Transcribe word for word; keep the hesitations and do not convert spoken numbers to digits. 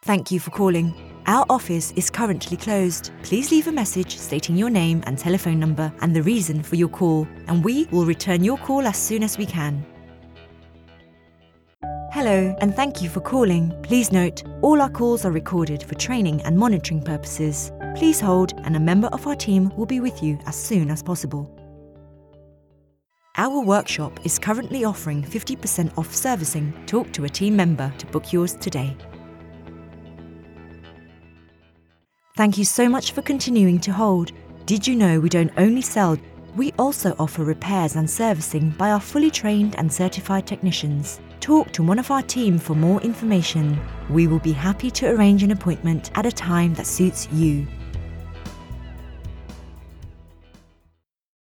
Thank you for calling. Our office is currently closed. Please leave a message stating your name and telephone number and the reason for your call, and we will return your call as soon as we can. Hello, and thank you for calling. Please note, all our calls are recorded for training and monitoring purposes. Please hold, and a member of our team will be with you as soon as possible. Our workshop is currently offering fifty percent off servicing. Talk to a team member to book yours today. Thank you so much for continuing to hold. Did you know we don't only sell, we also offer repairs and servicing by our fully trained and certified technicians. Talk to one of our team for more information. We will be happy to arrange an appointment at a time that suits you.